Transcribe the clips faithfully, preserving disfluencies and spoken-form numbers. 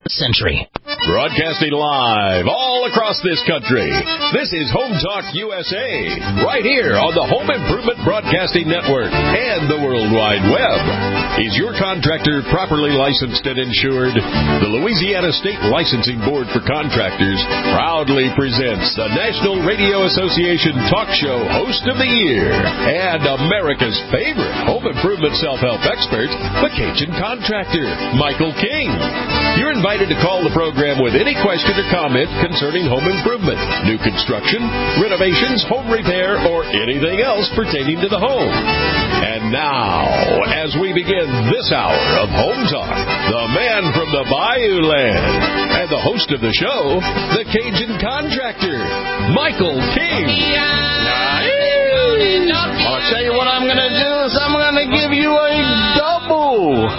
century. Broadcasting live all across this country. This is Home Talk U S A, right here on the Home Improvement Broadcasting Network and the World Wide Web. Is your contractor properly licensed and insured? The Louisiana State Licensing Board for Contractors proudly presents the National Radio Association Talk Show Host of the Year and America's favorite home improvement self-help expert, the Cajun Contractor, Michael King. You're invited to call the program with any question or comment concerning home improvement, new construction, renovations, home repair, or anything else pertaining to the home. And now, as we begin this hour of Home Talk, the man from the Bayou Land and the host of the show, the Cajun Contractor, Michael King. I'll tell you what I'm going to do is I'm going to give you a double.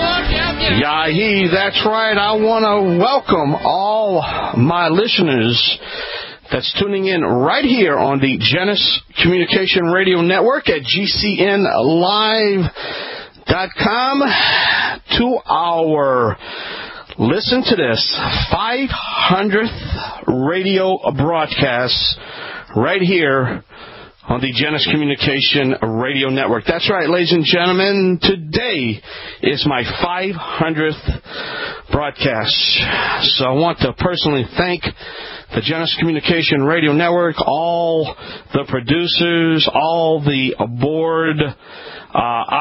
Yahee, that's right. I want to welcome all my listeners that's tuning in right here on the Genesis Communication Radio Network at G C N live dot com to our, listen to this, five hundredth radio broadcast right here on the Genesis Communication Radio Network. That's right, ladies and gentlemen. Today is my five hundredth broadcast. So I want to personally thank the Genesis Communication Radio Network, all the producers, all the board uh,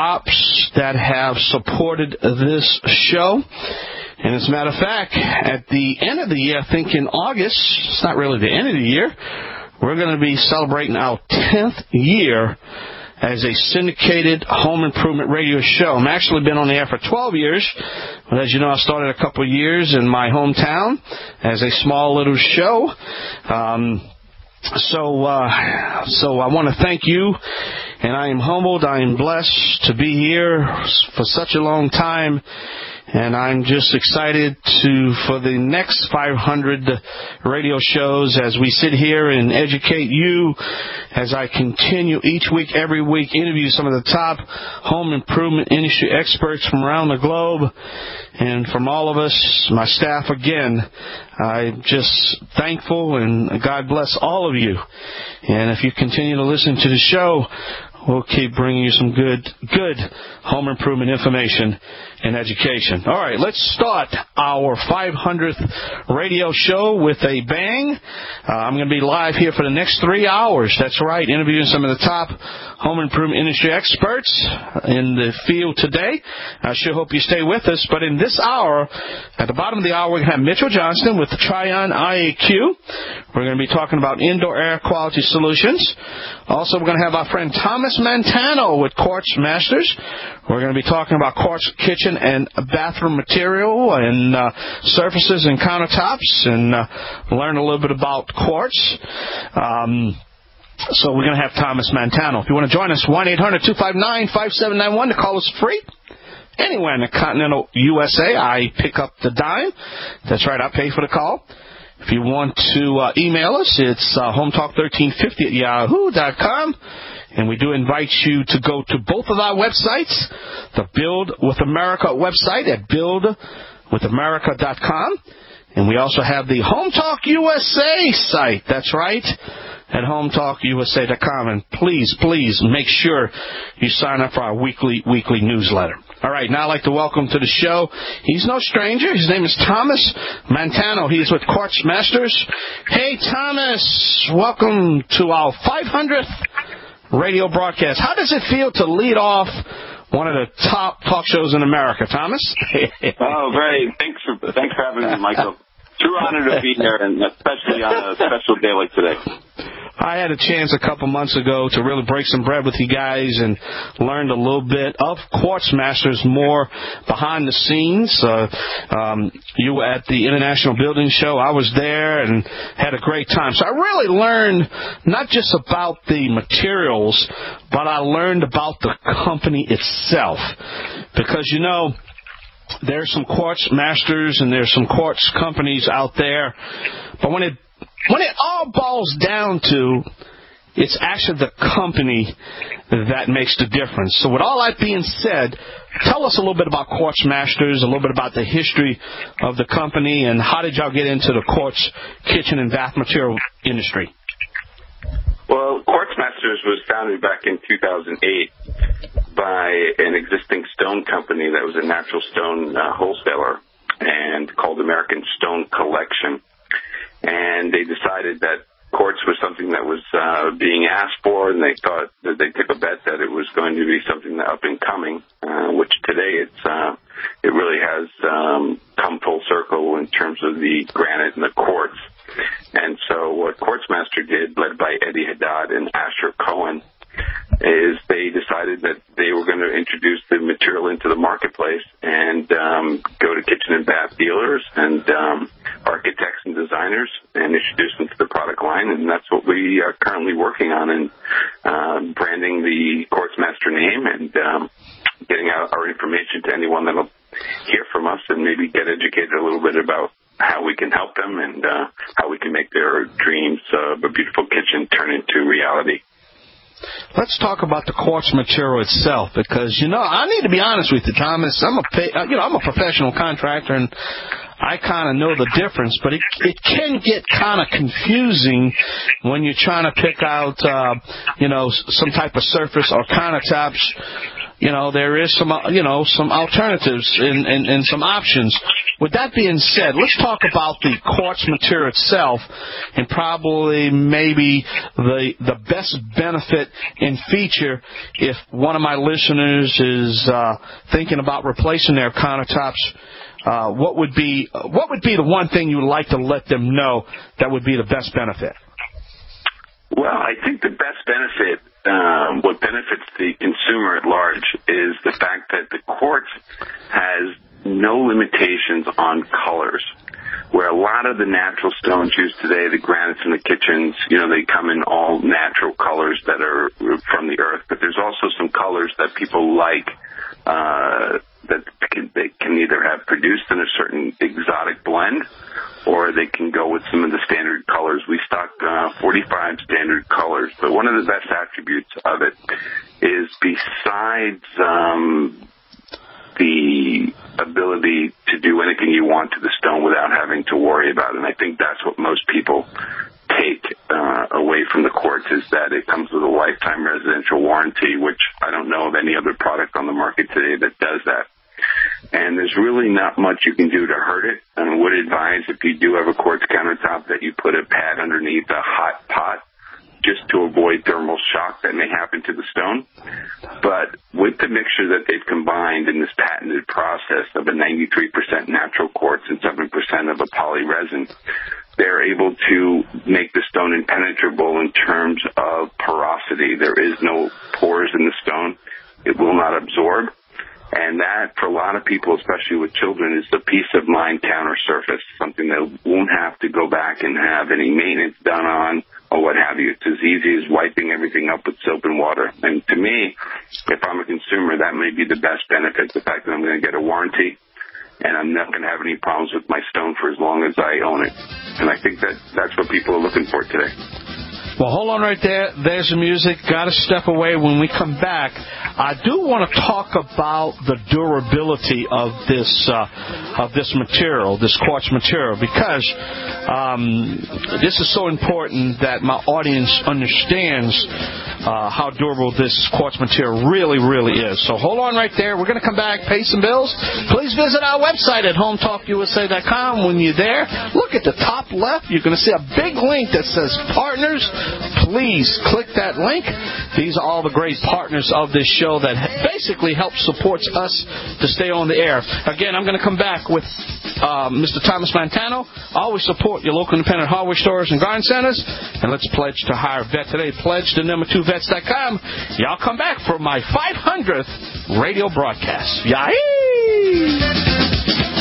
ops that have supported this show. And as a matter of fact, at the end of the year, I think in August, it's not really the end of the year, we're going to be celebrating our tenth year as a syndicated home improvement radio show. I've actually been on the air for twelve years. But as you know, I started a couple of years in my hometown as a small little show. Um, so, uh, so I want to thank you, and I am humbled. I am blessed to be here for such a long time. And I'm just excited to for the next five hundred radio shows as we sit here and educate you as I continue each week, every week, interview some of the top home improvement industry experts from around the globe. And from all of us, my staff, again, I'm just thankful, and God bless all of you. And if you continue to listen to the show, we'll keep bringing you some good, good home improvement information and education. All right, let's start our five hundredth radio show with a bang. Uh, I'm going to be live here for the next three hours. That's right, interviewing some of the top home improvement industry experts in the field today. I sure hope you stay with us. But in this hour, at the bottom of the hour, we're going to have Mitchell Johnston with the Tryon I A Q. We're going to be talking about indoor air quality solutions. Also, we're going to have our friend Thomas Mantano with Quartz Masters. We're going to be talking about quartz kitchen and bathroom material and uh, surfaces and countertops, and uh, learn a little bit about quartz. Um, so we're going to have Thomas Mantano. If you want to join us, one eight hundred two five nine five seven nine one. The call is free. Anywhere in the continental U S A, I pick up the dime. That's right, I pay for the call. If you want to uh, email us, it's uh, hometalk thirteen fifty at yahoo dot com. And we do invite you to go to both of our websites, the Build With America website at build with america dot com. And we also have the Home Talk U S A site. That's right, at home talk U S A dot com. And please, please make sure you sign up for our weekly, weekly newsletter. All right, now I'd like to welcome to the show. He's no stranger. His name is Thomas Mantano. He is with Quartz Masters. Hey, Thomas, welcome to our five hundredth radio broadcast. How does it feel to lead off one of the top talk shows in America, Thomas? Oh, great. Thanks for, thanks for having me, Michael. True honor to be here, and especially on a special day like today. I had a chance a couple months ago to really break some bread with you guys and learned a little bit of Quartz Masters, more behind the scenes. Uh, um, you were at the International Building Show. I was there and had a great time. So I really learned not just about the materials, but I learned about the company itself. Because, you know, there's some Quartz Masters and there's some quartz companies out there, but when it When it all boils down to, it's actually the company that makes the difference. So with all that being said, tell us a little bit about Quartz Masters, a little bit about the history of the company, and how did y'all get into the quartz kitchen and bath material industry? Well, Quartz Masters was founded back in two thousand eight by an existing stone company that was a natural stone uh, wholesaler and called American Stone Collection. And they decided that quartz was something that was uh, being asked for, and they thought that they took a bet that it was going to be something that up and coming, uh, which today it's uh, it really has um, come full circle in terms of the granite and the quartz. And so what Quartzmaster did, led by Eddie Haddad and Asher Cohen, is they decided that they were going to introduce the material into the marketplace and um, go to kitchen and bath dealers and um, architects and designers and introduce them to the product line. And that's what we are currently working on, in uh, branding the Quartzmaster name and um, getting out our information to anyone that will hear from us and maybe get educated a little bit about how we can help them and uh, how we can make their dreams of a beautiful kitchen turn into reality. Let's talk about the quartz material itself, because, you know, I need to be honest with you, Thomas. I'm a, you know, I'm a professional contractor, and I kind of know the difference, but it it can get kind of confusing when you're trying to pick out, uh, you know, some type of surface or countertops. You know, there is some, you know, some alternatives and, and, and some options. With that being said, let's talk about the quartz material itself and probably maybe the the best benefit and feature if one of my listeners is uh, thinking about replacing their countertops. Uh, what would be what would be the one thing you would like to let them know that would be the best benefit? Well, I think the best benefit, um, what benefits the consumer at large, is the fact that the quartz has no limitations on colors. Where a lot of the natural stones used today, the granites in the kitchens, you know, they come in all natural colors that are from the earth. But there's also some colors that people like uh, that can, they can either have produced in a certain exotic blend, or they can go with some of the standard colors. We stock uh, forty-five standard colors, but one of the best attributes of it is, besides um, the ability to do anything you want to the stone without having to worry about it, and I think that's what most people take uh, away from the quartz, is that it comes with a lifetime residential warranty, which I don't know of any other product on the market today that does that. And there's really not much you can do to hurt it. And I would advise, if you do have a quartz countertop, that you put a pad underneath a hot pot just to avoid thermal shock that may happen to the stone. But with the mixture that they've combined in this patented process of a ninety-three percent natural quartz and seven percent of a poly resin, they're able to make the stone impenetrable in terms of porosity. There is no pores in the stone. It will not absorb. And that, for a lot of people, especially with children, is the peace of mind counter surface, something they won't have to go back and have any maintenance done on or what have you. It's as easy as wiping everything up with soap and water. And to me, if I'm a consumer, that may be the best benefit, the fact that I'm going to get a warranty and I'm not going to have any problems with my stone for as long as I own it. And I think that that's what people are looking for today. Well, hold on right there. There's the music. Got to step away. When we come back, I do want to talk about the durability of this uh, of this material, this quartz material, because um, this is so important that my audience understands uh, how durable this quartz material really, really is. So hold on right there. We're going to come back, pay some bills. Please visit our website at home talk U S A dot com. When you're there, look at the top left. You're going to see a big link that says Partners. Please click that link. These are all the great partners of this show that basically help support us to stay on the air. Again, I'm going to come back with uh, Mister Thomas Montano. Always support your local independent hardware stores and garden centers. And let's pledge to hire a vet today. Pledge to number two vets dot com. Y'all come back for my five hundredth radio broadcast. Yahee!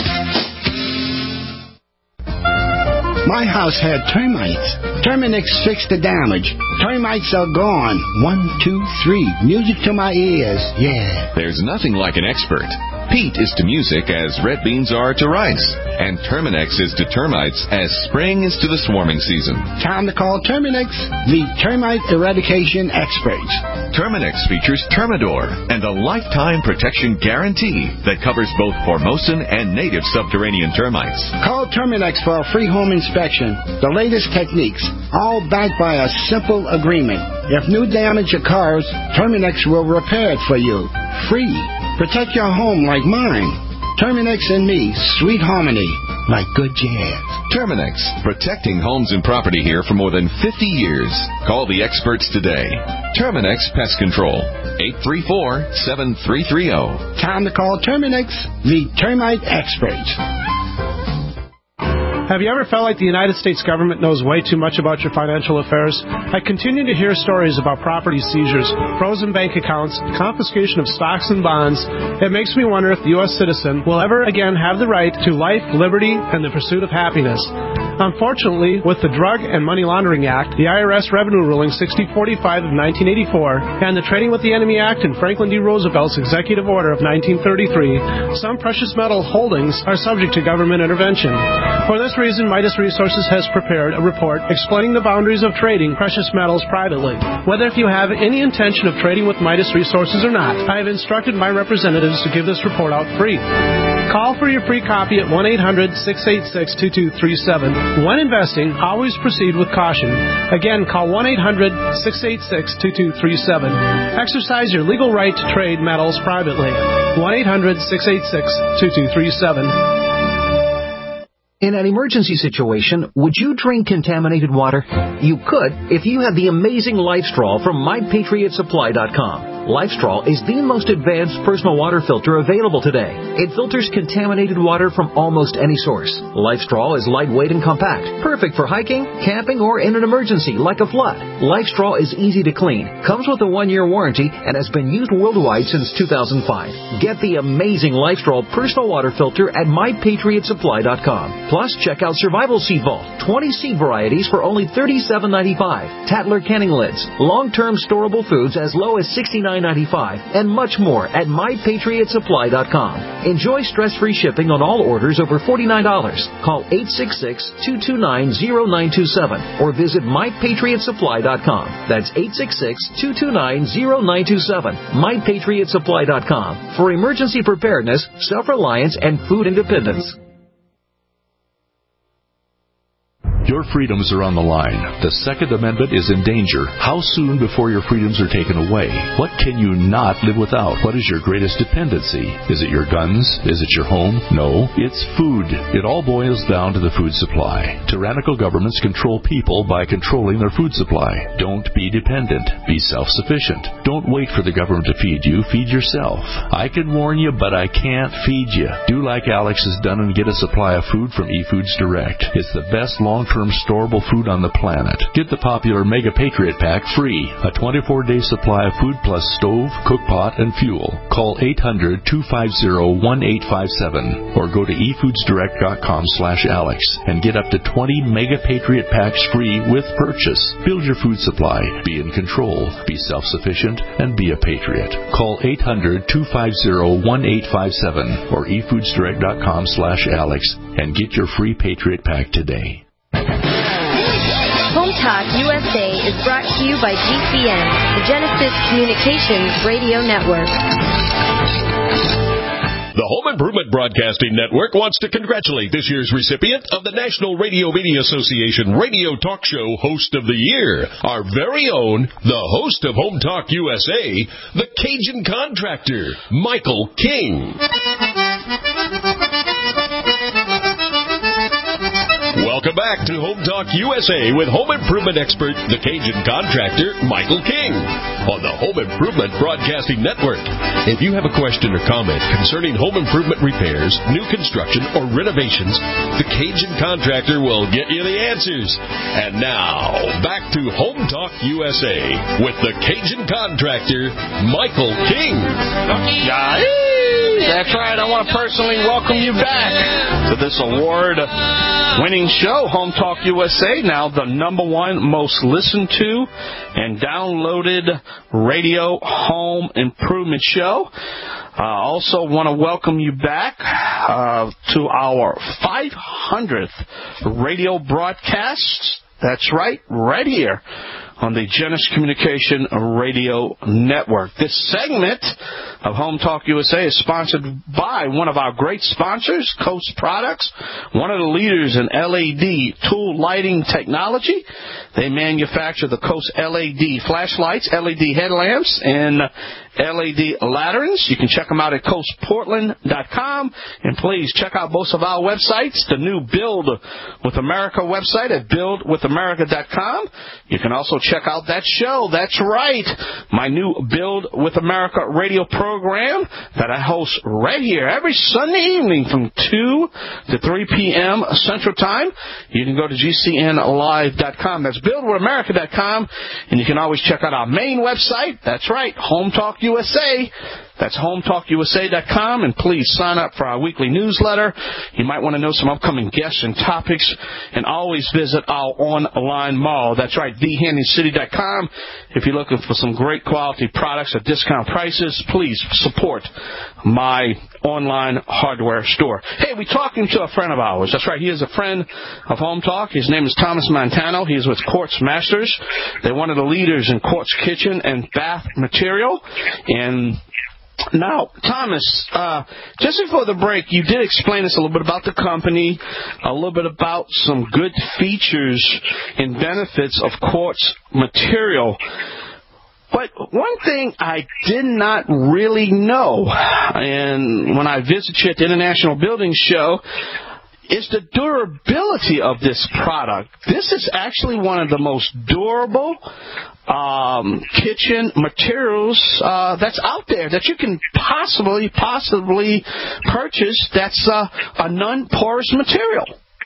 My house had termites. Terminix fixed the damage. Termites are gone. One, two, three. Music to my ears. Yeah. There's nothing like an expert. peat is to music as red beans are to rice. And Terminex is to termites as spring is to the swarming season. Time to call Terminex, the termite eradication experts. Terminex features Termidor and a lifetime protection guarantee that covers both Formosan and native subterranean termites. Call Terminex for a free home inspection. The latest techniques, all backed by a simple agreement. If new damage occurs, Terminex will repair it for you. Free. Protect your home like mine. Terminex and me, sweet harmony, like good jazz. Terminex, protecting homes and property here for more than fifty years. Call the experts today. Terminex Pest Control, eight three four, seven three three zero. Time to call Terminex, the termite experts. Have you ever felt like the United States government knows way too much about your financial affairs? I continue to hear stories about property seizures, frozen bank accounts, confiscation of stocks and bonds. It makes me wonder if the U S citizen will ever again have the right to life, liberty, and the pursuit of happiness. Unfortunately, with the Drug and Money Laundering Act, the I R S Revenue Ruling sixty forty-five of nineteen eighty-four, and the Trading with the Enemy Act and Franklin D. Roosevelt's Executive Order of nineteen thirty-three, some precious metal holdings are subject to government intervention. For this reason, Midas Resources has prepared a report explaining the boundaries of trading precious metals privately. Whether if you have any intention of trading with Midas Resources or not, I have instructed my representatives to give this report out free. Call for your free copy at one eight hundred, six eight six, two two three seven. When investing, always proceed with caution. Again, call one eight hundred, six eight six, two two three seven. Exercise your legal right to trade metals privately. one eight hundred, six eight six, two two three seven. In an emergency situation, would you drink contaminated water? You could if you had the amazing LifeStraw from my patriot supply dot com. LifeStraw is the most advanced personal water filter available today. It filters contaminated water from almost any source. LifeStraw is lightweight and compact, perfect for hiking, camping, or in an emergency like a flood. LifeStraw is easy to clean, comes with a one-year warranty, and has been used worldwide since two thousand five. Get the amazing LifeStraw personal water filter at my patriot supply dot com. Plus, check out Survival Seed Vault, twenty seed varieties for only thirty-seven ninety-five. Tatler canning lids, long-term storable foods as low as sixty-nine ninety-five, and much more at my patriot supply dot com. Enjoy stress-free shipping on all orders over forty-nine dollars. Call eight six six, two two nine, zero nine two seven or visit my patriot supply dot com. That's eight six six, two two nine, zero nine two seven. my patriot supply dot com for emergency preparedness, self-reliance, and food independence. Your freedoms are on the line. The Second Amendment is in danger. How soon before your freedoms are taken away? What can you not live without? What is your greatest dependency? Is it your guns? Is it your home? No, it's food. It all boils down to the food supply. Tyrannical governments control people by controlling their food supply. Don't be dependent. Be self-sufficient. Don't wait for the government to feed you. Feed yourself. I can warn you, but I can't feed you. Do like Alex has done and get a supply of food from eFoods Direct. It's the best long-term storable food on the planet. Get the popular Mega Patriot Pack free. A twenty-four day supply of food plus stove, cook pot, and fuel. Call eight hundred, two five zero, one eight five seven or go to e foods direct dot com slash Alex and get up to twenty Mega Patriot Packs free with purchase. Build your food supply. Be in control. Be self-sufficient and be a patriot. Call eight hundred, two five zero, one eight five seven or e foods direct dot com slash Alex and get your free Patriot Pack today. Home Talk U S A is brought to you by G C N, the Genesis Communications Radio Network. The Home Improvement Broadcasting Network wants to congratulate this year's recipient of the National Radio Media Association Radio Talk Show Host of the Year, our very own, the host of Home Talk U S A, the Cajun Contractor, Michael King. Welcome back to Home Talk U S A with home improvement expert, the Cajun Contractor, Michael King, on the Home Improvement Broadcasting Network. If you have a question or comment concerning home improvement repairs, new construction, or renovations, the Cajun Contractor will get you the answers. And now, back to Home Talk U S A with the Cajun Contractor, Michael King. That's right. I want to personally welcome you back to this award-winning show, Home Talk U S A, now the number one most listened to and downloaded radio home improvement show. I uh, also want to welcome you back uh, to our five hundredth radio broadcast. That's right, right here on the Genesis Communication Radio Network. This segment of Home Talk U S A is sponsored by one of our great sponsors, Coast Products, one of the leaders in L E D tool lighting technology. They manufacture the Coast L E D flashlights, L E D headlamps, and L E D lanterns. You can check them out at coast portland dot com. And please check out both of our websites, the new Build with America website at build with america dot com. You can also check out that show. That's right, my new Build with America radio program that I host right here every Sunday evening from two to three p.m. Central Time. You can go to G C N live dot com. That's build with america dot com. And you can always check out our main website. That's right, Home Talk U S A. That's home talk u s a dot com, and please sign up for our weekly newsletter. You might want to know some upcoming guests and topics, and always visit our online mall. That's right, the handy city dot com. If you're looking for some great quality products at discount prices, please support my online hardware store. Hey, we're talking to a friend of ours. That's right, he is a friend of Home Talk. His name is Thomas Montano. He is with Quartz Masters. They're one of the leaders in quartz kitchen and bath material. And now, Thomas, uh, just before the break, you did explain us a little bit about the company, a little bit about some good features and benefits of quartz material. But one thing I did not really know, and when I visited you at the International Building Show, is the durability of this product. This is actually one of the most durable um, kitchen materials uh, that's out there that you can possibly, possibly purchase that's uh, a non-porous material.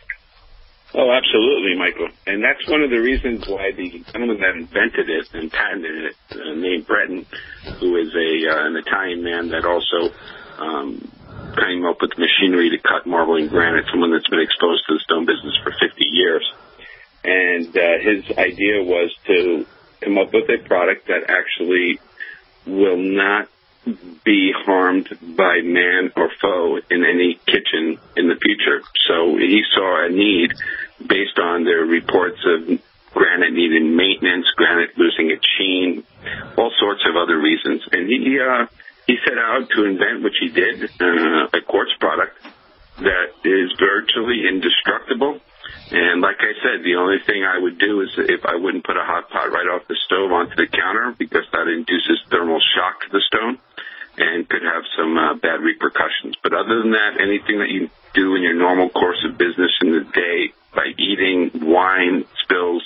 Oh, absolutely, Michael. And that's one of the reasons why the gentleman that invented it and patented it, uh, named Breton, who is a uh, an Italian man that also um, came up with machinery to cut marble and granite, someone that's been exposed to the stone business for fifty years. And uh, his idea was to come up with a product that actually will not be harmed by man or foe in any kitchen in the future. So he saw a need based on the reports of granite needing maintenance, granite losing its sheen, all sorts of other reasons. And he uh, he set out to invent, which he did, uh, a quartz product that is virtually indestructible. And like I said, the only thing I would do is if I wouldn't put a hot pot right off the stove onto the counter, because that induces thermal shock to the stone and could have some uh, bad repercussions. But other than that, anything that you do in your normal course of business in the day, by eating, wine spills,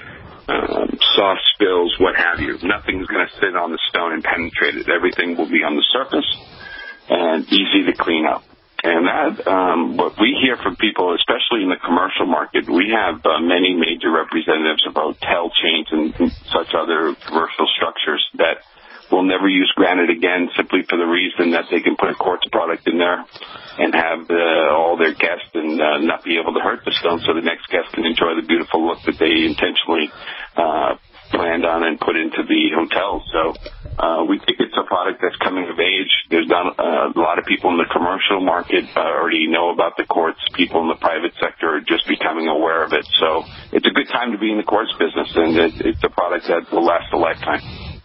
um, soft spills, what have you, nothing's going to sit on the stone and penetrate it. Everything will be on the surface and easy to clean up. And that, um, what we hear from people, especially in the commercial market, we have uh, many major representatives of hotel chains and such other commercial structures that will never use granite again, simply for the reason that they can put a quartz product in there and have uh, all their guests and uh, not be able to hurt the stone, so the next guest can enjoy the beautiful look that they intentionally uh, planned on and put into the hotel. So uh, we think it's a product that's coming of age. There's not uh, a lot of people in the commercial market uh, already know about the quartz. People in the private sector are just becoming aware of it. So it's a good time to be in the quartz business, and it, it's a product that will last a lifetime.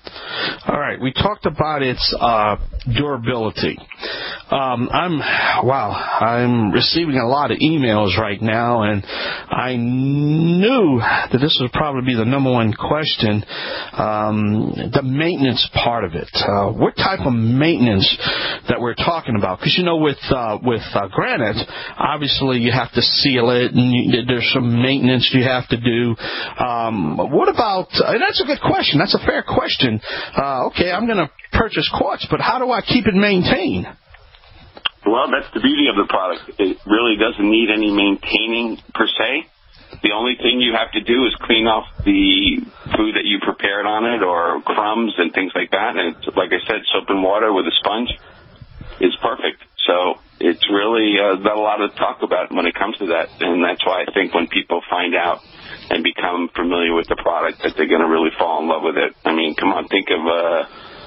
All right, we talked about its uh, durability. Um, I'm wow, I'm receiving a lot of emails right now, and I knew that this would probably be the number one question, um, the maintenance part of it. Uh, what type of maintenance that we're talking about? Because, you know, with uh, with uh, granite, obviously you have to seal it, and you, there's some maintenance you have to do. Um, what about, and that's a good question, that's a fair question. Uh, okay, I'm going to purchase quartz, but how do I keep it maintained? Well, that's the beauty of the product. It really doesn't need any maintaining per se. The only thing you have to do is clean off the food that you prepared on it, or crumbs and things like that. And it's, like I said, soap and water with a sponge is perfect. So it's really uh, not a lot to talk about when it comes to that. And that's why I think when people find out and become familiar with the product, that they're going to really fall in love with it. I mean, come on, think of uh,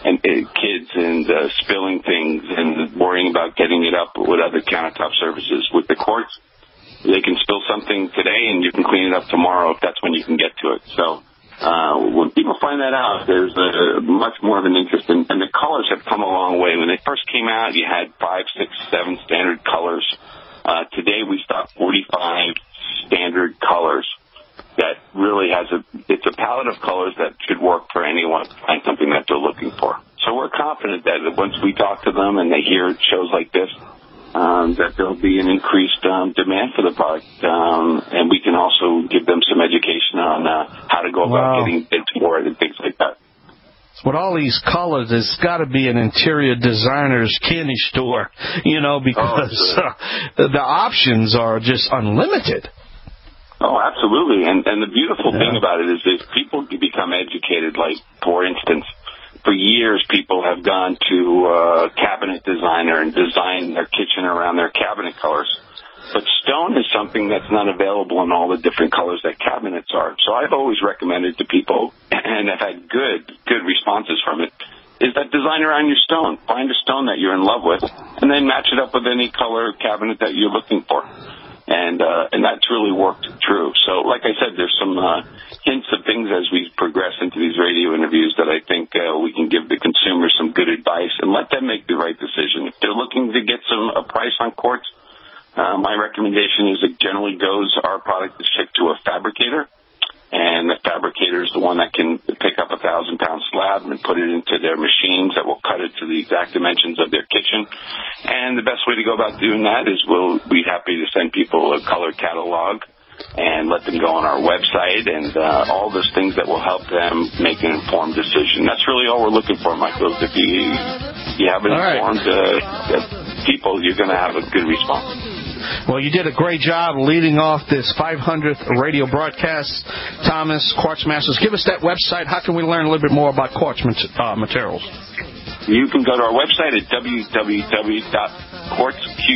and uh, kids and uh, spilling things and worrying about getting it up with other countertop surfaces. With the quartz, they can spill something today and you can clean it up tomorrow if that's when you can get to it. So uh, when people find that out, there's a, much more of an interest. In, and the colors have come a long way. When they first came out, you had five, six, seven standard colors. Uh, today we stock forty-five standard colors. That really has a, it's a palette of colors that should work for anyone to find something that they're looking for. So we're confident that once we talk to them and they hear shows like this, um, that there'll be an increased um, demand for the product. Um, and we can also give them some education on uh, how to go about wow. getting bids for it and things like that. With all these colors, it's got to be an interior designer's candy store, you know, because oh, uh, the options are just unlimited. Oh, absolutely. And and the beautiful yeah. thing about it is if people become educated, like, for instance, for years people have gone to a cabinet designer and designed their kitchen around their cabinet colors. But stone is something that's not available in all the different colors that cabinets are. So I've always recommended to people, and I've had good, good responses from it, is that design around your stone. Find a stone that you're in love with, and then match it up with any color cabinet that you're looking for. And uh, and that's really worked true. So, like I said, there's some uh, hints of things as we progress into these radio interviews that I think uh, we can give the consumer some good advice and let them make the right decision. If they're looking to get some a price on quartz, uh, my recommendation is it generally goes, our product is shipped to a fabricator. And the fabricator is the one that can pick up a thousand-pound slab and put it into their machines that will cut it to the exact dimensions of their kitchen. And the best way to go about doing that is we'll be happy to send people a color catalog and let them go on our website and uh, all those things that will help them make an informed decision. That's really all we're looking for, Michael. If you, you have an all informed right. uh, people, you're going to have a good response. Well, you did a great job leading off this five hundredth radio broadcast. Thomas, Quartz Masters, give us that website. How can we learn a little bit more about quartz uh, materials? You can go to our website at w w w dot quartz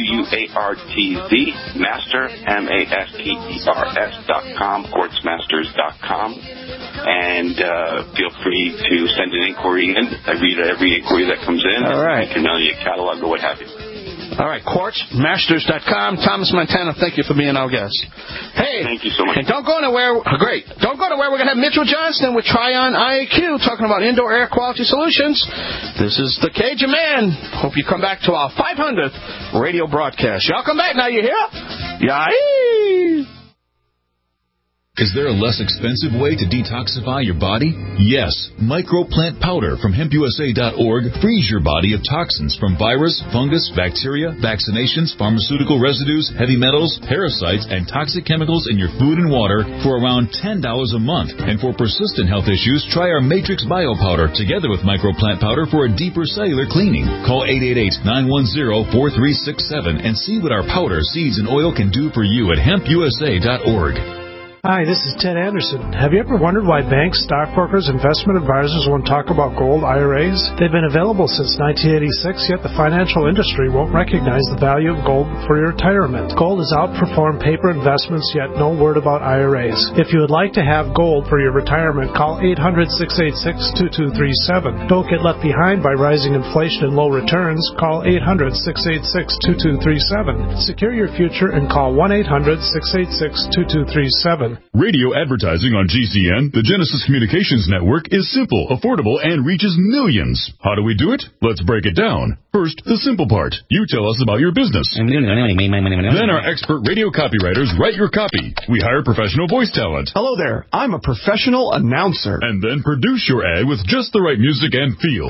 master, M A S T E R S dot com, quartz masters dot com. And uh, feel free to send an inquiry in. I read every inquiry that comes in. All right. You can mail you a catalog or what have you. All right, quartz masters dot com. Thomas Montana, thank you for being our guest. Hey, thank you so much. And don't go anywhere. Great. Don't go anywhere. We're going to have Mitchell Johnston with Tryon I A Q talking about indoor air quality solutions. This is the Cajun Man. Hope you come back to our five hundredth radio broadcast. Y'all come back now, you hear? Yahee! Is there a less expensive way to detoxify your body? Yes. Microplant powder from hemp u s a dot org frees your body of toxins from virus, fungus, bacteria, vaccinations, pharmaceutical residues, heavy metals, parasites, and toxic chemicals in your food and water for around ten dollars a month. And for persistent health issues, try our Matrix Bio Powder together with Microplant Powder for a deeper cellular cleaning. Call eight eight eight, nine one zero, four three six seven and see what our powder, seeds, and oil can do for you at hemp u s a dot org. Hi, this is Ted Anderson. Have you ever wondered why banks, stockbrokers, investment advisors won't talk about gold I R As? They've been available since nineteen eighty-six, yet the financial industry won't recognize the value of gold for your retirement. Gold has outperformed paper investments, yet no word about I R As. If you would like to have gold for your retirement, call eight hundred, six eight six, two two three seven. Don't get left behind by rising inflation and low returns. Call eight hundred, six eight six, two two three seven. Secure your future and call one eight hundred, six eight six, two two three seven. Radio advertising on G C N, the Genesis Communications Network, is simple, affordable, and reaches millions. How do we do it? Let's break it down. First, the simple part. You tell us about your business. Then our expert radio copywriters write your copy. We hire professional voice talent. Hello there. I'm a professional announcer. And then produce your ad with just the right music and feel.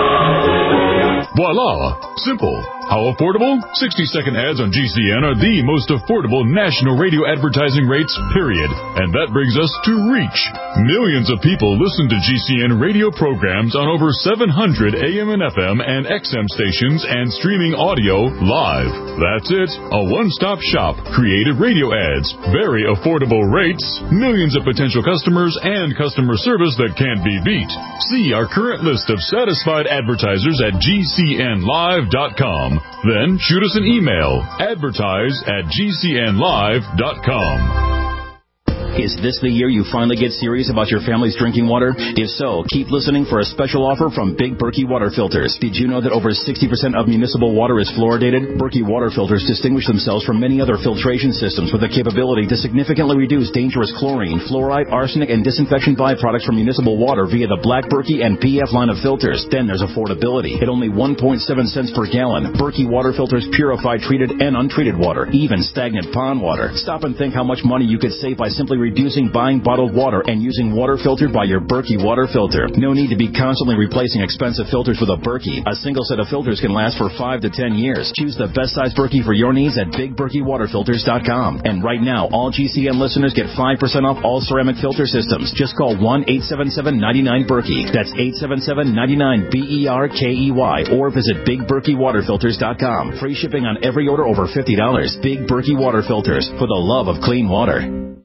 Voila! Simple. How affordable? sixty-second ads on G C N are the most affordable national radio advertising rates, period. And that brings us to reach. Millions of people listen to G C N radio programs on over seven hundred A M and F M and X M stations and streaming audio live. That's it. A one-stop shop. Creative radio ads. Very affordable rates. Millions of potential customers and customer service that can't be beat. See our current list of satisfied advertisers at G C N live dot com. Then shoot us an email. Advertise at G C N live dot com. Is this the year you finally get serious about your family's drinking water? If so, keep listening for a special offer from Big Berkey Water Filters. Did you know that over sixty percent of municipal water is fluoridated? Berkey Water Filters distinguish themselves from many other filtration systems with the capability to significantly reduce dangerous chlorine, fluoride, arsenic, and disinfection byproducts from municipal water via the Black Berkey and P F line of filters. Then there's affordability. At only one point seven cents per gallon, Berkey Water Filters purify treated and untreated water, even stagnant pond water. Stop and think how much money you could save by simply reducing buying bottled water and using water filtered by your Berkey water filter. No need to be constantly replacing expensive filters with a Berkey. A single set of filters can last for five to ten years. Choose the best size Berkey for your needs at big berkey water filters dot com. And right now, all G C N listeners get five percent off all ceramic filter systems. Just call one eight seven seven, nine nine, Berkey. That's eight seven seven, nine nine, B E R K E Y. Or visit big berkey water filters dot com. Free shipping on every order over fifty dollars. Big Berkey Water Filters, for the love of clean water.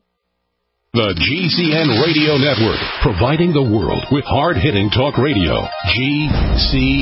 The G C N Radio Network, providing the world with hard-hitting talk radio. G C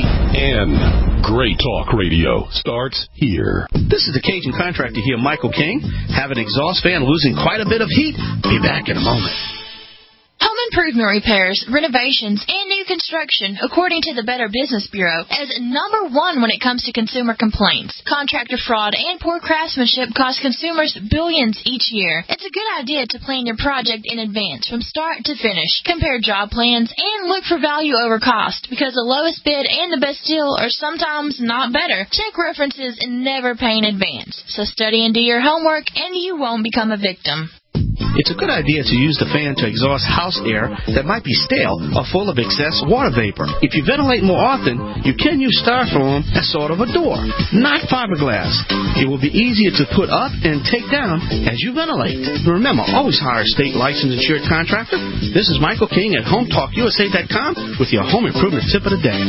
N. Great talk radio starts here. This is the Cajun contractor here, Michael King. Have an exhaust fan losing quite a bit of heat? Be back in a moment. Home improvement repairs, renovations, and new construction, according to the Better Business Bureau, is number one when it comes to consumer complaints. Contractor fraud and poor craftsmanship cost consumers billions each year. It's a good idea to plan your project in advance from start to finish. Compare job plans and look for value over cost, because the lowest bid and the best deal are sometimes not better. Check references and never pay in advance. So study and do your homework, and you won't become a victim. It's a good idea to use the fan to exhaust house air that might be stale or full of excess water vapor. If you ventilate more often, you can use styrofoam as sort of a door, not fiberglass. It will be easier to put up and take down as you ventilate. Remember, always hire a state licensed insured contractor. This is Michael King at home talk U S A dot com with your home improvement tip of the day.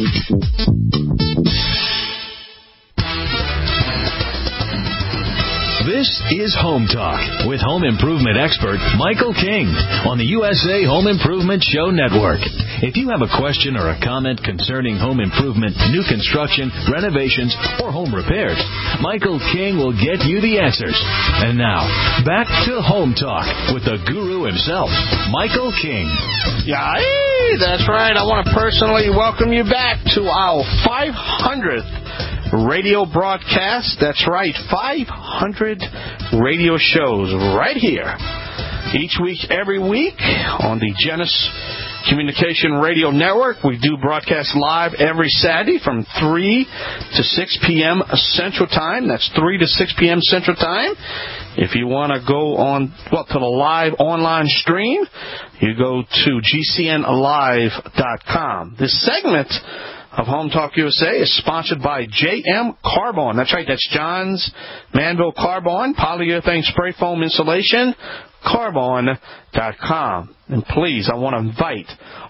This is Home Talk with home improvement expert Michael King on the U S A Home Improvement Show Network. If you have a question or a comment concerning home improvement, new construction, renovations, or home repairs, Michael King will get you the answers. And now, back to Home Talk with the guru himself, Michael King. Yeah, that's right. I want to personally welcome you back to our five hundredth radio broadcast. That's right, five hundred radio shows right here. Each week, every week, on the Genesis Communication Radio Network. We do broadcast live every Saturday from three to six p.m. Central Time. That's three to six p.m. Central Time. If you want to go on, well, to the live online stream, you go to G C N live dot com. This segment of Home Talk U S A is sponsored by J M Carbon. That's right, that's John's Manville Carbon, polyurethane spray foam insulation, carbon dot com. And please, I want to invite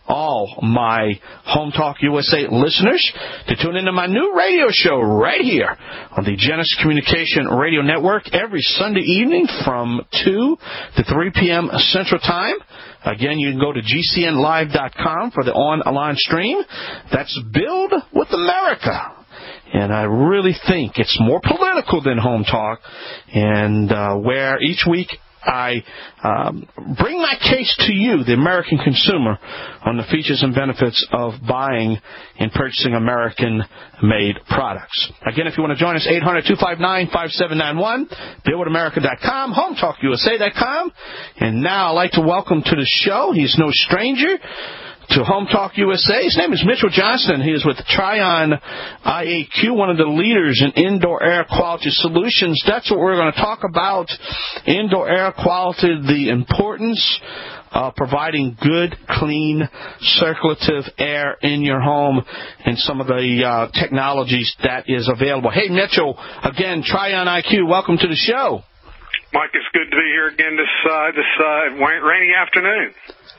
all my Home Talk U S A listeners to tune into my new radio show right here on the Genesis Communication Radio Network every Sunday evening from two to three p.m. Central Time. Again, you can go to G C N live dot com for the online stream. That's Build with America. And I really think it's more political than Home Talk, and uh, where each week I um, bring my case to you, the American consumer, on the features and benefits of buying and purchasing American-made products. Again, if you want to join us, eight hundred, two five nine, five seven nine one, build with america dot com, home talk U S A dot com. And now I'd like to welcome to the show, he's no stranger to Home Talk U S A. His name is Mitchell Johnston. He is with Tryon I A Q, one of the leaders in indoor air quality solutions. That's what we're going to talk about, indoor air quality, the importance of providing good, clean, circulative air in your home, and some of the uh, technologies that is available. Hey, Mitchell, again, Tryon I Q, welcome to the show. Mike, it's good to be here again this, uh, this uh, rainy afternoon.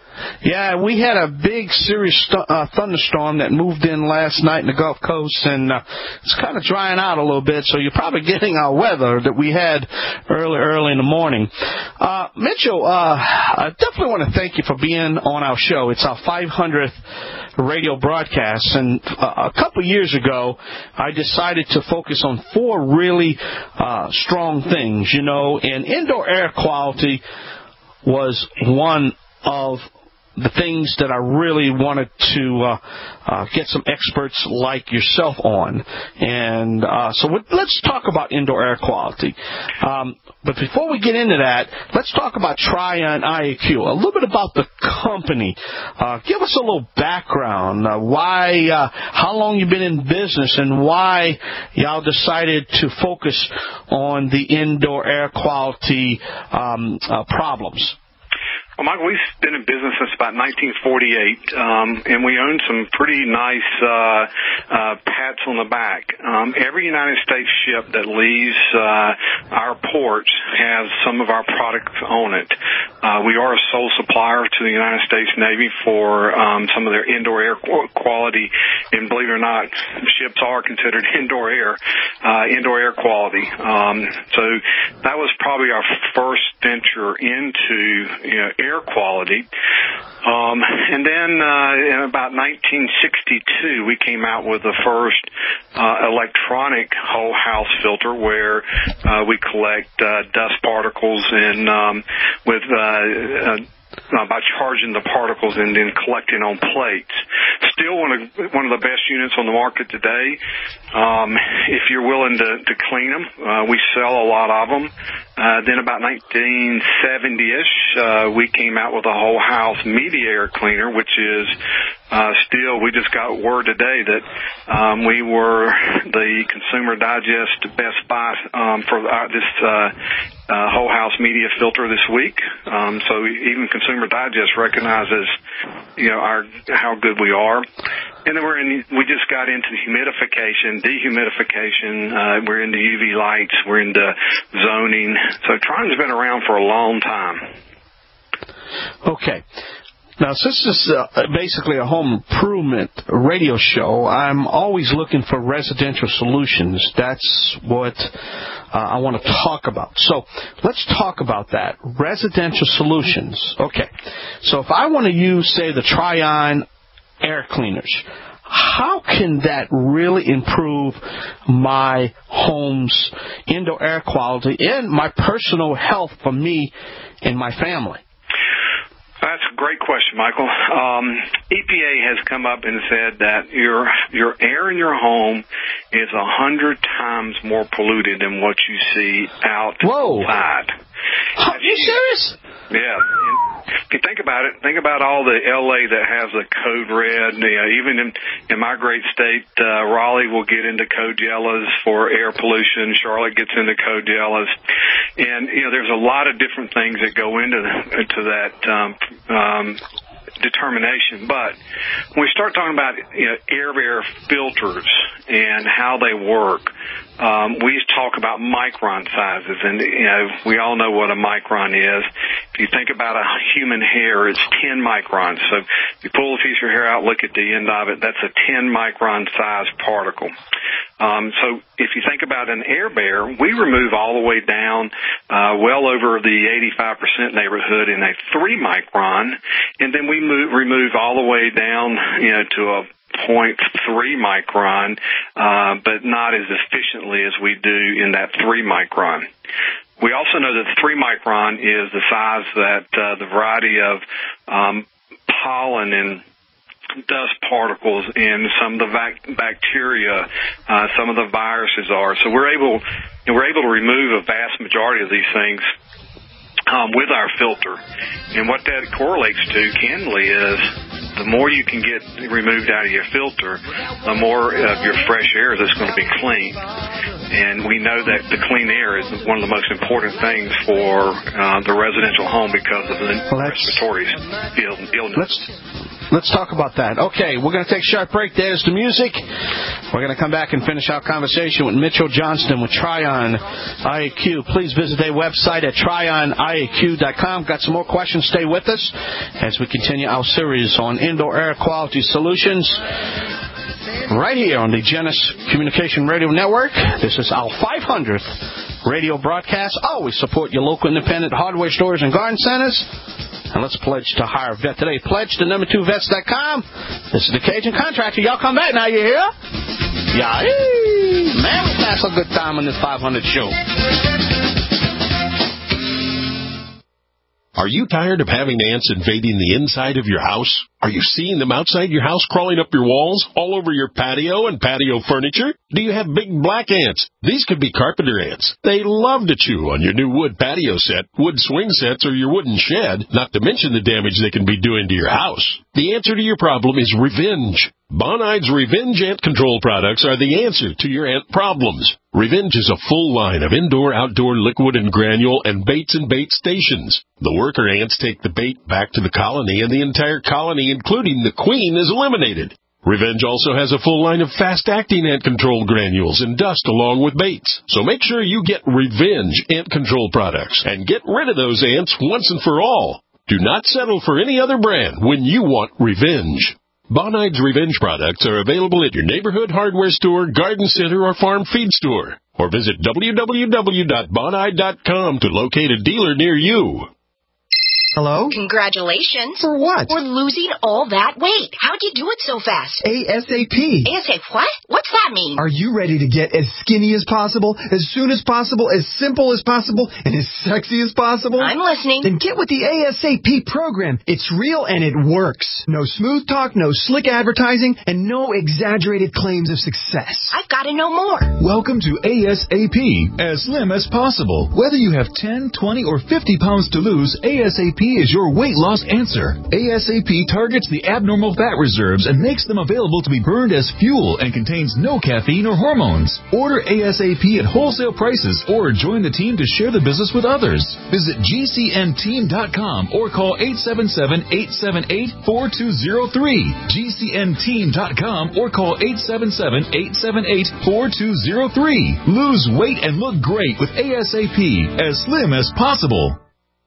Yeah, we had a big, serious st- uh, thunderstorm that moved in last night in the Gulf Coast, and uh, it's kind of drying out a little bit, so you're probably getting our weather that we had early, early in the morning. Uh, Mitchell, uh, I definitely want to thank you for being on our show. It's our five hundredth radio broadcast, and uh, a couple years ago, I decided to focus on four really uh, strong things, you know, and indoor air quality. was one of the things that I really wanted to uh, uh, get some experts like yourself on. And uh, so let's talk about indoor air quality. Um, but before we get into that, let's talk about Tryon I A Q, a little bit about the company. Uh, give us a little background, uh, why, uh, how long you've been in business, and why y'all decided to focus on the indoor air quality um, uh, problems. Well, Michael, we've been in business since about nineteen forty-eight, um, and we own some pretty nice uh, uh, pats on the back. Um, every United States ship that leaves uh, our ports has some of our products on it. Uh, we are a sole supplier to the United States Navy for um, some of their indoor air quality, and believe it or not, ships are considered indoor air, uh, indoor air quality. Um, so that was probably our first venture into, you know, air quality. Um, and then uh, in about nineteen sixty-two, we came out with the first uh, electronic whole house filter where uh, we collect uh, dust particles and um, with uh, uh, Uh, by charging the particles and then collecting on plates. Still one of one of the best units on the market today. Um, if you're willing to, to clean them, uh, we sell a lot of them. Uh, then about nineteen seventy-ish, uh, we came out with a whole house media air cleaner, which is uh, still, we just got word today that um, we were the Consumer Digest Best Buy um, for uh, this uh, uh, whole house media filter this week. Um, so even Consumer Digest recognizes, you know, our how good we are. And then we're in. We just got into humidification, dehumidification. Uh, we're into U V lights. We're into zoning. So Tryon's been around for a long time. Okay. Now, since this is uh, basically a home improvement radio show, I'm always looking for residential solutions. That's what uh, I want to talk about. So let's talk about that. Residential solutions. Okay. So if I want to use, say, the Tryon air cleaners, how can that really improve my home's indoor air quality and my personal health for me and my family? That's a great question, Michael. Um, E P A has come up and said that your your air in your home is a hundred times more polluted than what you see outside. Whoa! Are you serious? Yeah. If you think about it, think about all the L A that has a code red. You know, even in, in my great state, uh, Raleigh will get into code yellows for air pollution. Charlotte gets into code yellows. And, you know, there's a lot of different things that go into, into that um, um, determination. But when we start talking about, you know, air-air filters and how they work, um, we talk about micron sizes. And, you know, we all know what a micron is. If you think about a human hair, it's ten microns. So if you pull a piece of your hair out, look at the end of it, that's a ten micron size particle. Um, so if you think about an air bear, we remove all the way down uh, well over the eighty-five percent neighborhood in a three micron, and then we move, remove all the way down, you know, to a zero point three micron, uh, but not as efficiently as we do in that three micron. We also know that the three micron is the size that uh, the variety of um, pollen and dust particles and some of the vac- bacteria, uh, some of the viruses are. So we're able, we're able to remove a vast majority of these things um, with our filter. And what that correlates to, candidly, is the more you can get removed out of your filter, the more of your fresh air that's going to be clean. And we know that the clean air is one of the most important things for uh, the residential home because of the well, respiratory illness. Let's, let's talk about that. Okay, we're going to take a short break. There's the music. We're going to come back and finish our conversation with Mitchell Johnston with Tryon I A Q. Please visit their website at tryon I A Q dot com. Got some more questions. Stay with us as we continue our series on indoor air quality solutions right here on the Genesis Communication Radio Network. This is our five hundredth radio broadcast. Always support your local independent hardware stores and garden centers. And let's pledge to hire a vet today. Pledge to number two vets dot com. This is the Cajun Contractor. Y'all come back now, you hear? Yeah. Man, we pass a good time on this five hundred show. Are you tired of having ants invading the inside of your house? Are you seeing them outside your house crawling up your walls, all over your patio and patio furniture? Do you have big black ants? These could be carpenter ants. They love to chew on your new wood patio set, wood swing sets, or your wooden shed, not to mention the damage they can be doing to your house. The answer to your problem is Revenge. Bonide's Revenge Ant Control products are the answer to your ant problems. Revenge is a full line of indoor, outdoor liquid and granule and baits and bait stations. The worker ants take the bait back to the colony, and the entire colony, including the queen, is eliminated. Revenge also has a full line of fast-acting ant control granules and dust along with baits. So make sure you get Revenge Ant Control products and get rid of those ants once and for all. Do not settle for any other brand when you want Revenge. Bonide's Revenge products are available at your neighborhood hardware store, garden center, or farm feed store. Or visit w w w dot bonide dot com to locate a dealer near you. Hello? Congratulations. For what? For losing all that weight. How'd you do it so fast? ASAP. ASAP what? What's that mean? Are you ready to get as skinny as possible, as soon as possible, as simple as possible, and as sexy as possible? I'm listening. Then get with the ASAP program. It's real and it works. No smooth talk, no slick advertising, and no exaggerated claims of success. I've got to know more. Welcome to ASAP, as slim as possible. Whether you have ten, twenty, or fifty pounds to lose, ASAP is your weight loss answer. ASAP targets the abnormal fat reserves and makes them available to be burned as fuel and contains no caffeine or hormones. Order ASAP at wholesale prices or join the team to share the business with others. Visit G C N team dot com or call eight seven seven, eight seven eight, four two zero three. G C N team dot com or call eight seven seven, eight seven eight, four two zero three. Lose weight and look great with ASAP, as slim as possible.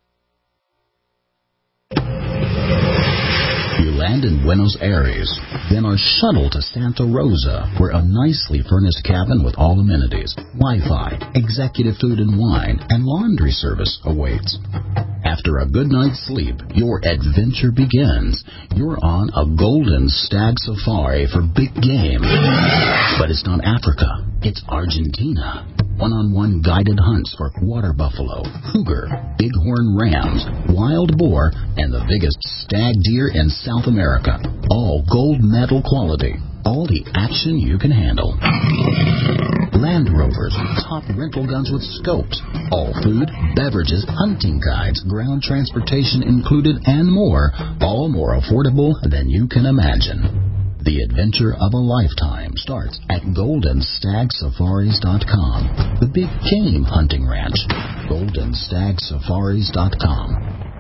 Land in Buenos Aires, then are shuttled to Santa Rosa, where a nicely furnished cabin with all amenities, Wi-Fi, executive food and wine, and laundry service awaits. After a good night's sleep, your adventure begins. You're on a golden stag safari for big game. But it's not Africa, it's Argentina. One-on-one guided hunts for water buffalo, cougar, bighorn rams, wild boar, and the biggest stag deer in South America. All gold medal quality. All the action you can handle. Land Rovers, top rental guns with scopes. All food, beverages, hunting guides, ground transportation included, and more. All more affordable than you can imagine. The adventure of a lifetime starts at golden stag safaris dot com. The big game hunting ranch. golden stag safaris dot com.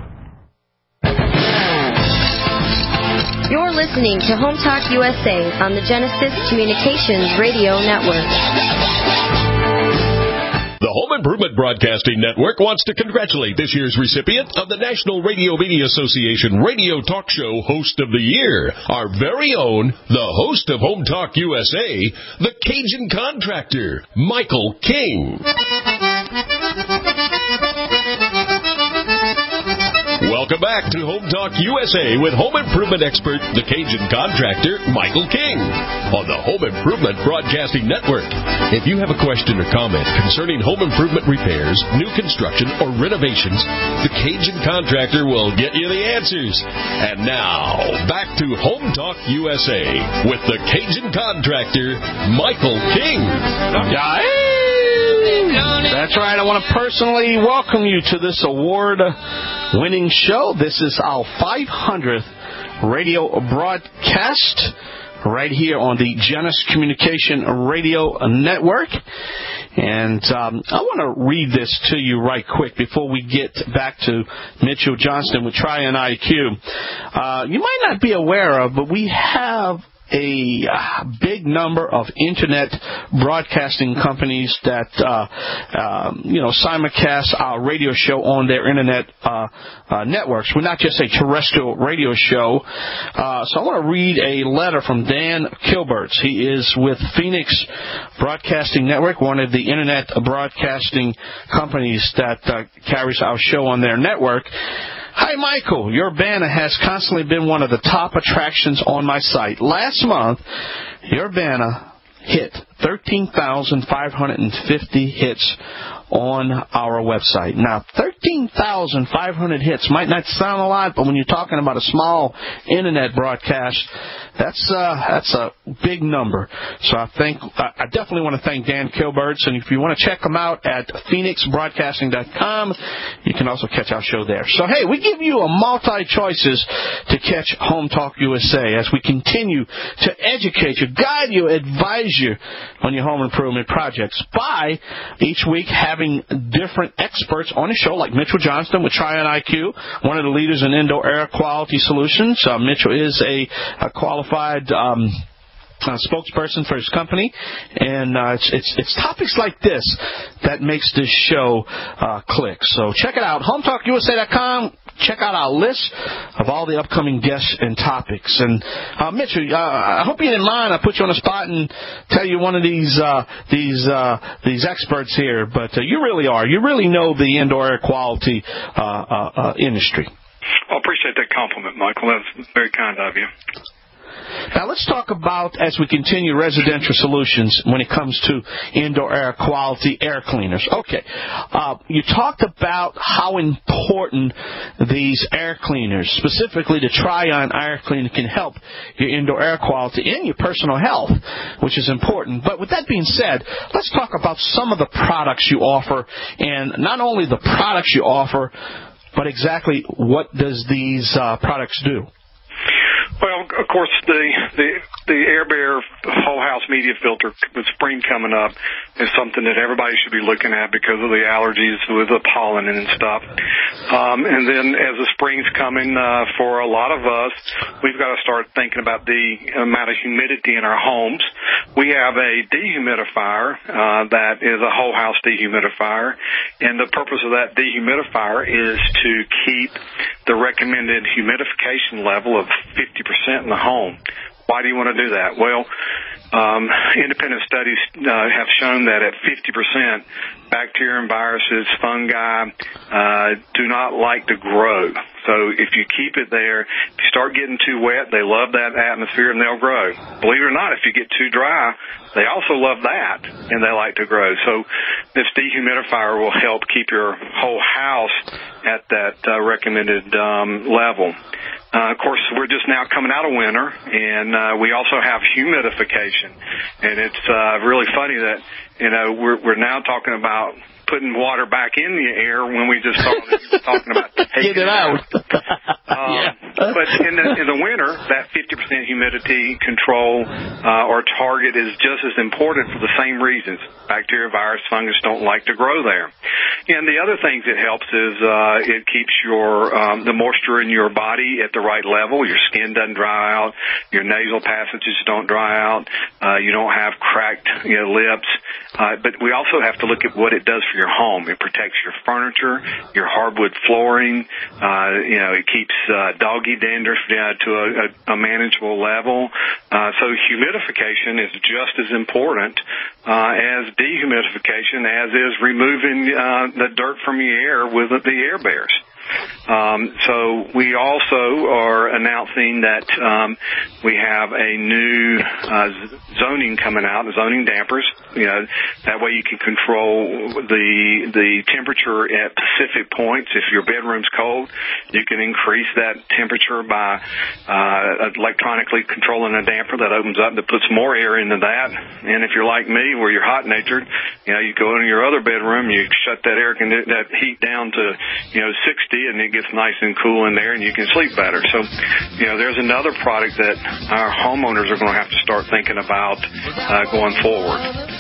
You're listening to Home Talk U S A on the Genesis Communications Radio Network. The Home Improvement Broadcasting Network wants to congratulate this year's recipient of the National Radio Media Association Radio Talk Show Host of the Year, our very own, the host of Home Talk U S A, the Cajun Contractor, Michael King. Welcome back to Home Talk U S A with home improvement expert, the Cajun Contractor, Michael King, on the Home Improvement Broadcasting Network. If you have a question or comment concerning home improvement repairs, new construction, or renovations, the Cajun Contractor will get you the answers. And now, back to Home Talk U S A with the Cajun Contractor, Michael King. That's right. I want to personally welcome you to this award-winning show. This is our five hundredth radio broadcast right here on the Genesis Communication Radio Network. And um, I want to read this to you right quick before we get back to Mitchell Johnston with Trian I Q. Uh, you might not be aware of, but we have a uh, big number of internet broadcasting companies that, uh, uh, you know, simulcast our radio show on their internet uh, uh, networks. We're not just a terrestrial radio show. Uh, so I want to read a letter from Dan Kilberts. He is with Phoenix Broadcasting Network, one of the internet broadcasting companies that uh, carries our show on their network. Hi, Michael. Your banner has constantly been one of the top attractions on my site. Last month, your banner hit thirteen thousand five hundred fifty hits on our website. Now, thirteen thousand five hundred hits might not sound a lot, but when you're talking about a small internet broadcast, that's uh, that's a big number. So I think I definitely want to thank Dan Kilberts, and if you want to check him out at phoenix broadcasting dot com, you can also catch our show there. So hey, we give you a multi choices to catch Home Talk U S A as we continue to educate you, guide you, advise you on your home improvement projects by each week having different experts on the show, like Mitchell Johnston with Tryon I Q, one of the leaders in indoor air quality solutions. Uh, Mitchell is a, a qualified um, uh, spokesperson for his company, and uh, it's, it's, it's topics like this that makes this show uh, click. So check it out, home talk U S A dot com. Check out our list of all the upcoming guests and topics. And uh, Mitchell, uh, I hope you didn't mind. I put you on the spot and tell you one of these uh, these uh, these experts here, but uh, you really are. You really know the indoor air quality uh, uh, uh, industry. I appreciate that compliment, Michael. That's very kind of you. Now let's talk about, as we continue, residential solutions when it comes to indoor air quality air cleaners. Okay, uh, you talked about how important these air cleaners, specifically the Tryon air cleaner, can help your indoor air quality and your personal health, which is important. But with that being said, let's talk about some of the products you offer, and not only the products you offer, but exactly what does these uh, products do. Well, of course, the the the AirBear whole house media filter with spring coming up is something that everybody should be looking at because of the allergies with the pollen and stuff. Um, and then as the spring's coming, uh, for a lot of us, we've got to start thinking about the amount of humidity in our homes. We have a dehumidifier uh, that is a whole house dehumidifier, and the purpose of that dehumidifier is to keep the recommended humidification level of fifty percent in the home. Why do you want to do that? Well, um, independent studies uh, have shown that at fifty percent, bacteria and viruses, fungi, uh, do not like to grow. So if you keep it there, if you start getting too wet, they love that atmosphere and they'll grow. Believe it or not, if you get too dry, they also love that and they like to grow. So this dehumidifier will help keep your whole house at that uh, recommended um, level. Uh, of course, we're just now coming out of winter, and uh, we also have humidification. And it's uh, really funny that, you know, we're, we're now talking about putting water back in the air when we just started talking about taking Get it out. um, yeah. But in the, in the winter, that fifty percent humidity control uh, or target is just as important for the same reasons. Bacteria, virus, fungus don't like to grow there. And the other things it helps is uh, it keeps your um, the moisture in your body at the right level. Your skin doesn't dry out. Your nasal passages don't dry out. Uh, you don't have cracked you know, lips. Uh, but we also have to look at what it does for your home. It protects your furniture, your hardwood flooring. Uh, you know, it keeps uh, doggy dandruff down to a, a, a manageable level. Uh, so humidification is just as important uh, as dehumidification, as is removing uh, the dirt from your air with the AirBears. Um, so we also are announcing that um, we have a new uh, zoning coming out, zoning dampers. You know, that way you can control the the temperature at specific points. If your bedroom's cold, you can increase that temperature by uh, electronically controlling a damper that opens up that puts more air into that. And if you're like me, where you're hot-natured, you know, you go into your other bedroom, you shut that air that heat down to you know sixty, and it gets nice and cool in there, and you can sleep better. So, you know, there's another product that our homeowners are going to have to start thinking about uh, going forward.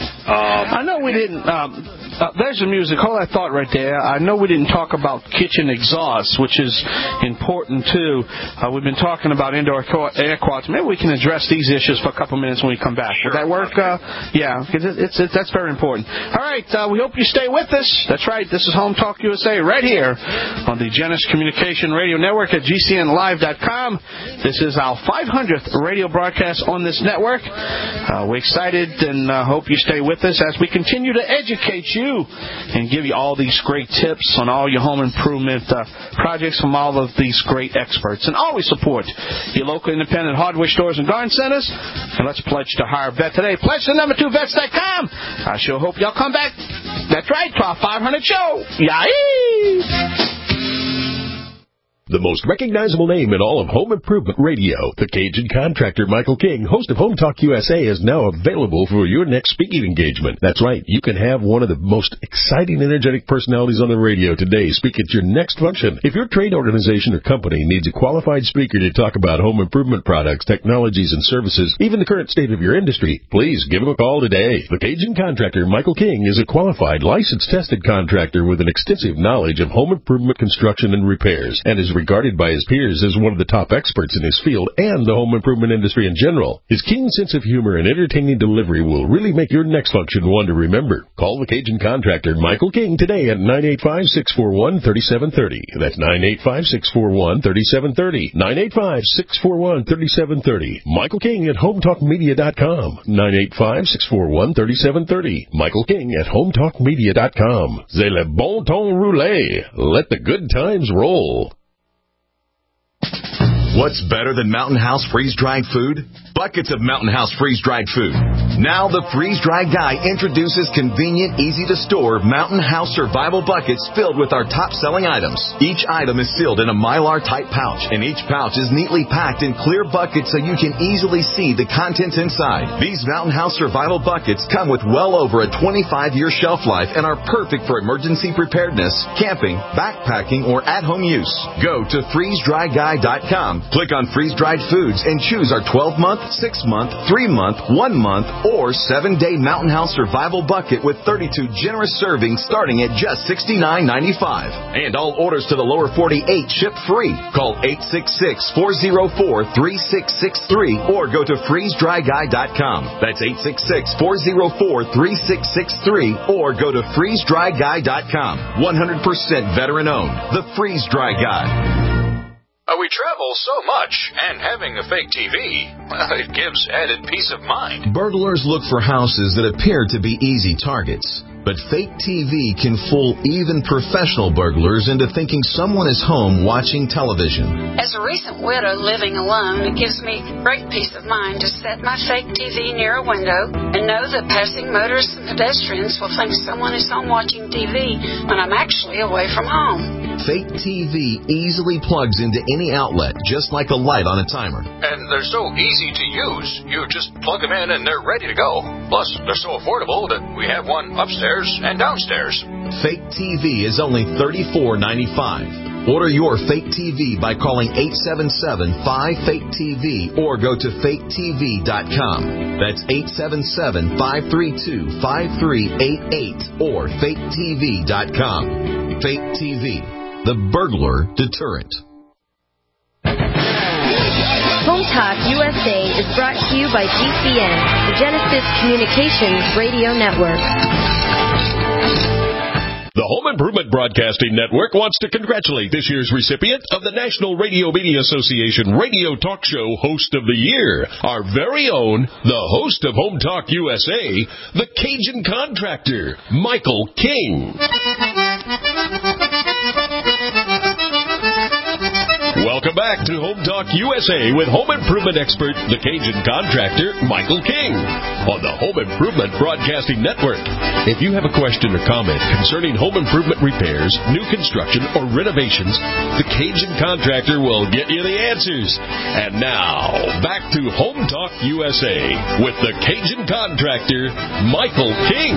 Um, I know we didn't. Um, uh, there's the music. Hold that thought right there. I know we didn't talk about kitchen exhaust, which is important too. Uh, we've been talking about indoor air quality. Maybe we can address these issues for a couple minutes when we come back. Sure. Would that work? Uh, yeah, because it, it's, it's that's very important. All right, uh, we hope you stay with us. That's right. This is Home Talk U S A right here on the Genesis Communication Radio Network at G C N live dot com. This is our five hundredth radio broadcast on this network. Uh, we're excited and uh, hope you stay with us as we continue to educate you and give you all these great tips on all your home improvement uh, projects from all of these great experts. And always support your local independent hardware stores and garden centers. And let's pledge to hire a vet today. Pledge to number two vets dot com. I sure hope y'all come back That's right, twelve five hundred show. Yay! The most recognizable name in all of home improvement radio, the Cajun Contractor Michael King, host of Home Talk U S A, is now available for your next speaking engagement. That's right, you can have one of the most exciting, energetic personalities on the radio today speak at your next function. If your trade organization or company needs a qualified speaker to talk about home improvement products, technologies, and services, even the current state of your industry, please give him a call today. The Cajun Contractor Michael King is a qualified, licensed, tested contractor with an extensive knowledge of home improvement construction and repairs, and is regarded by his peers as one of the top experts in his field and the home improvement industry in general. His keen sense of humor and entertaining delivery will really make your next function one to remember. Call the Cajun Contractor Michael King today at nine eight five, six four one, three seven three zero. That's nine eight five, six four one, three seven three zero. nine eight five, six four one, three seven three zero. Michael King at home talk media dot com. nine eight five, six four one, three seven three zero. Michael King at home talk media dot com. C'est le bon ton roulé. Let the good times roll. What's better than Mountain House freeze-dried food? Buckets of Mountain House freeze-dried food. Now the freeze-dried guy introduces convenient, easy-to-store Mountain House survival buckets filled with our top-selling items. Each item is sealed in a Mylar-type pouch, and each pouch is neatly packed in clear buckets so you can easily see the contents inside. These Mountain House survival buckets come with well over a twenty-five year shelf life and are perfect for emergency preparedness, camping, backpacking, or at-home use. Go to freeze dry guy dot com. Click on freeze-dried foods and choose our twelve-month, six-month, three-month, one-month, or seven-day Mountain House Survival Bucket with thirty-two generous servings starting at just sixty-nine ninety-five. And all orders to the lower forty-eight ship free. Call eight six six, four zero four, three six six three or go to freeze dry guy dot com. That's eight six six, four zero four, three six six three or go to freeze dry guy dot com. one hundred percent veteran-owned. The Freeze Dry Guy. Uh, we travel so much, and having a fake T V, well, it gives added peace of mind. Burglars look for houses that appear to be easy targets. But fake T V can fool even professional burglars into thinking someone is home watching television. As a recent widow living alone, it gives me great peace of mind to set my fake T V near a window and know that passing motorists and pedestrians will think someone is home watching T V when I'm actually away from home. Fake T V easily plugs into any outlet, just like a light on a timer. And they're so easy to use. You just plug them in and they're ready to go. Plus, they're so affordable that we have one upstairs and downstairs. Fake T V is only thirty-four ninety-five. Order your fake T V by calling eight seven seven, five, fake T V or go to fake T V dot com. That's eight seven seven, five three two, five three eight eight or fake T V dot com. Fake T V, the burglar deterrent. Home Talk U S A is brought to you by G C N, the Genesis Communications Radio Network. The Home Improvement Broadcasting Network wants to congratulate this year's recipient of the National Radio Media Association Radio Talk Show Host of the Year, our very own, the host of Home Talk U S A, the Cajun Contractor, Michael King. Welcome back to Home Talk U S A with home improvement expert, the Cajun Contractor, Michael King, on the Home Improvement Broadcasting Network. If you have a question or comment concerning home improvement repairs, new construction, or renovations, the Cajun Contractor will get you the answers. And now, back to Home Talk U S A with the Cajun Contractor, Michael King.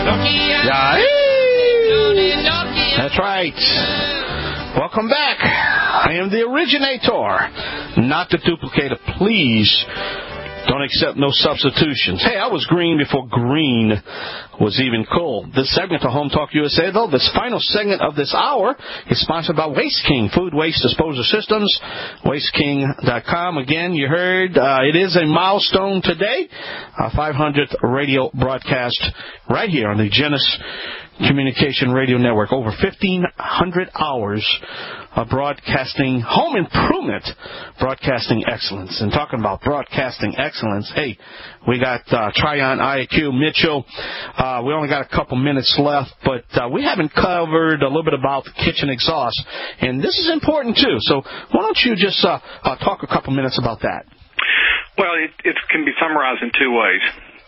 That's right. Welcome back. I am the originator, not the duplicator. Please don't accept no substitutions. Hey, I was green before green was even cool. This segment of Home Talk U S A, though, this final segment of this hour is sponsored by Waste King, Food Waste Disposal Systems, waste king dot com. Again, you heard uh, it is a milestone today, our five hundredth radio broadcast right here on the Genesis Communication Radio Network. Over fifteen hundred hours of broadcasting, home improvement, broadcasting excellence. And talking about broadcasting excellence, hey, we got uh, Tryon I Q Mitchell. Uh, we only got a couple minutes left, but uh, we haven't covered a little bit about the kitchen exhaust. And this is important, too. So why don't you just uh, uh, talk a couple minutes about that? Well, it, it can be summarized in two ways.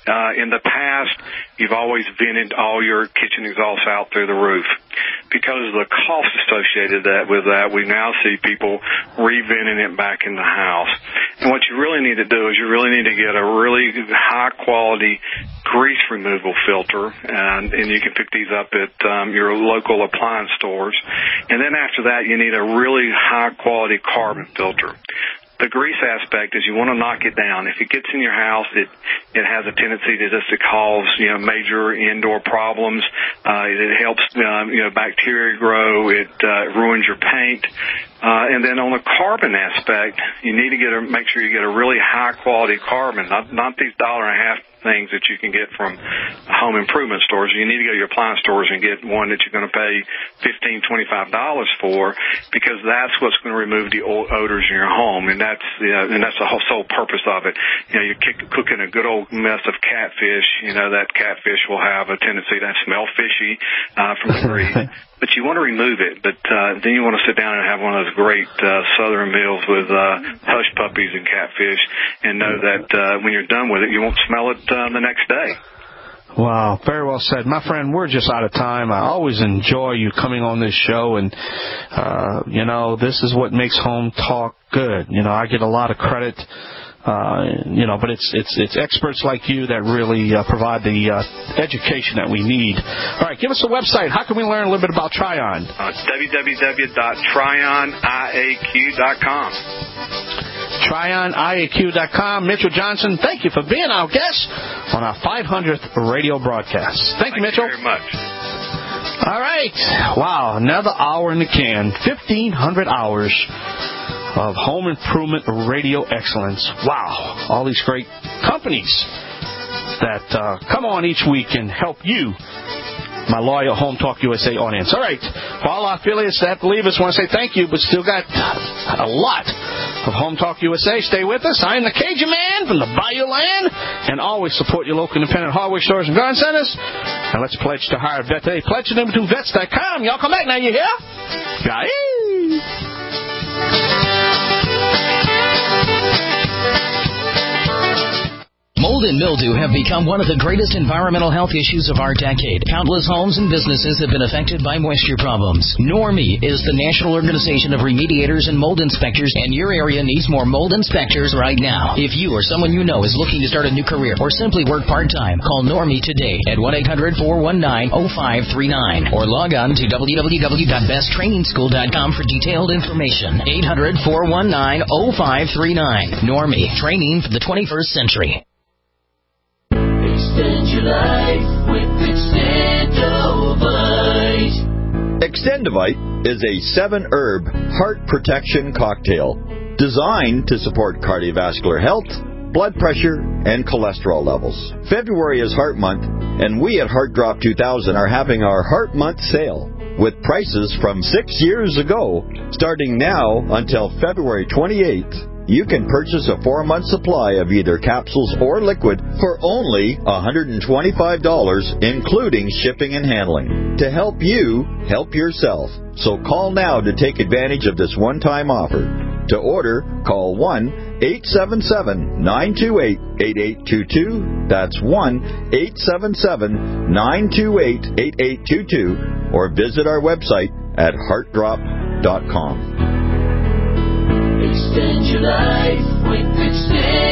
Uh, in the past, you've always vented all your kitchen exhausts out through the roof. Because of the cost associated that with that, we now see people re-venting it back in the house. And what you really need to do is you really need to get a really high-quality grease removal filter, and, and you can pick these up at um, your local appliance stores. And then after that, you need a really high-quality carbon filter. The grease aspect is you want to knock it down. If it gets in your house, it it has a tendency to just to cause you know major indoor problems. Uh, it, it helps um, you know bacteria grow. It uh, ruins your paint. Uh, and then on the carbon aspect, you need to get a, make sure you get a really high quality carbon, not not these dollar and a half things that you can get from home improvement stores. You need to go to your appliance stores and get one that you're going to pay fifteen, twenty-five dollars for, because that's what's going to remove the odors in your home, and that's you know, and that's the whole sole purpose of it. You know, you're cooking a good old mess of catfish. You know, that catfish will have a tendency to smell fishy uh, from the grease. But you want to remove it, but uh, then you want to sit down and have one of those great uh, southern meals with uh, hush puppies and catfish, and know that uh, when you're done with it, you won't smell it uh, the next day. Wow, very well said. My friend, we're just out of time. I always enjoy you coming on this show, and, uh, you know, this is what makes Home Talk good. You know, I get a lot of credit. Uh, you know, but it's it's it's experts like you that really uh, provide the uh, education that we need. All right, give us a website. How can we learn a little bit about Tryon? Uh, w w w dot tryon i a q dot com. tryon i a q dot com. Mitchell Johnson, thank you for being our guest on our five hundredth radio broadcast. Thank, thank you, Mitchell. Thank you very much. All right. Wow, another hour in the can. fifteen hundred hours of home improvement radio excellence. Wow. All these great companies that uh, come on each week and help you, my loyal Home Talk U S A audience. All right. For all our affiliates that have to leave us, want to say thank you, but still got a lot of Home Talk U S A. Stay with us. I'm the Cajun Man from the Bayou Land, and always support your local independent hardware stores and garden centers. And let's pledge to hire a vet today. Pledge to number two vets dot com. Y'all come back now, you hear? Yay! Mold and mildew have become one of the greatest environmental health issues of our decade. Countless homes and businesses have been affected by moisture problems. Normie is the National Organization of Remediators and Mold Inspectors, and your area needs more mold inspectors right now. If you or someone you know is looking to start a new career or simply work part-time, call Normie today at one eight hundred four one nine oh five three nine or log on to w w w dot best training school dot com for detailed information. eight hundred four one nine oh five three nine. Normie, training for the twenty-first century. Extend your life with Extendovite. Extendovite is a seven-herb heart protection cocktail designed to support cardiovascular health, blood pressure, and cholesterol levels. February is Heart Month, and we at Heart Drop two thousand are having our Heart Month sale with prices from six years ago, starting now until February twenty-eighth. You can purchase a four-month supply of either capsules or liquid for only one hundred twenty-five dollars, including shipping and handling, to help you help yourself. So call now to take advantage of this one-time offer. To order, call one eight seven seven nine two eight eight eight two two. That's one eight seven seven nine two eight eight eight two two, or visit our website at heart drop dot com. Extend your life with Extend.